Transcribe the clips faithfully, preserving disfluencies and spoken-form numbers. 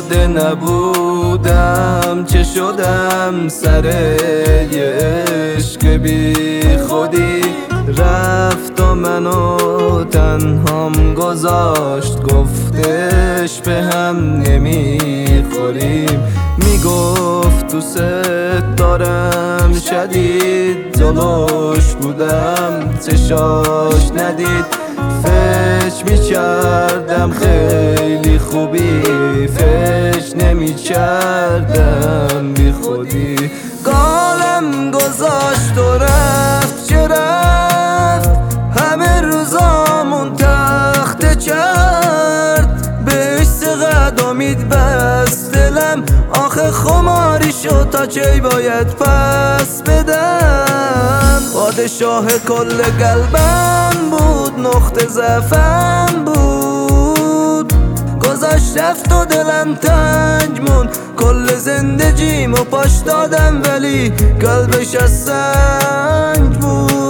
آماده نبودم چه شدم سر یه عشق بی خودی رفت و منو تنهام گذاشت گفتش به هم نمیخوریم میگفت دوست دارم شدید جلوش بودم چشاش ندید فش میکردم خیلی خوبی فش نمیکردم بی خودی گالم گذاشت و رفت چه رفت همه روزامون تخته کرد بهش سقد امید بست دلم آخه خماری شد تا چی باید پس بدم پادشاه کل قلبم بود نقطه ضعفم بود گذاشت رفت و دلم تنگ مون کل زندگیم و پاش دادم ولی قلبش از سنگ بود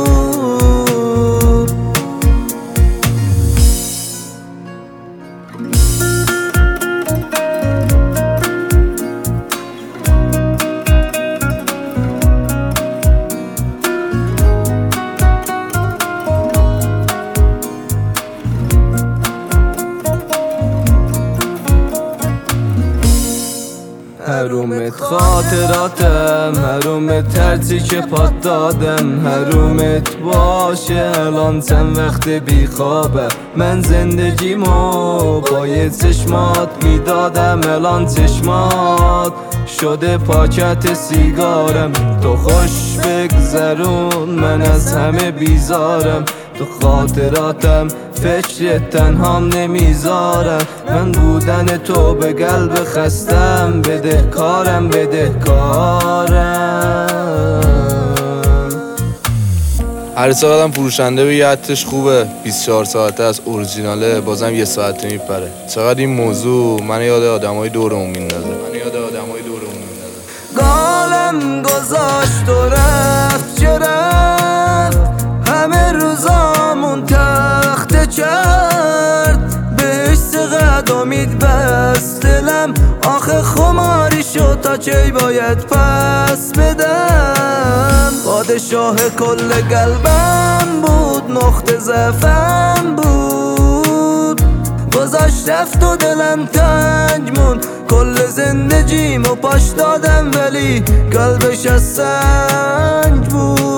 حرومت خاطراتم حرومت ترسی که پات دادم حرومت باشه الان چند وقت بی خوابه من زندگیمو با یه چشمات میدادم الان چشمات شده پاکت سیگارم تو خوش بگذرون من از همه بیزارم تو خاطراتم فکر تنهام نمیذارم من بودن تو به قلب خستم بده کارم بده کارم هر ساعتم فروشنده به یه حدش خوبه بیست و چهار ساعته از اورجیناله بازم یه ساعته میپره چقدر این موضوع من یاد آدمای دورمون میندازه من یاد آدمای دورمون میندازه گالم گذاشت و رفت چه رفت همه روزامون تخته کرد بهش سقد امید بست دلم آخه خماری شد تا چی باید پس بدم پادشاه کل قلبم بود نقطه ضعفم بود گذاشت رفت و دلم تنگ مون کل زندگیم و پاش دادم ولی قلبش از سنگ بود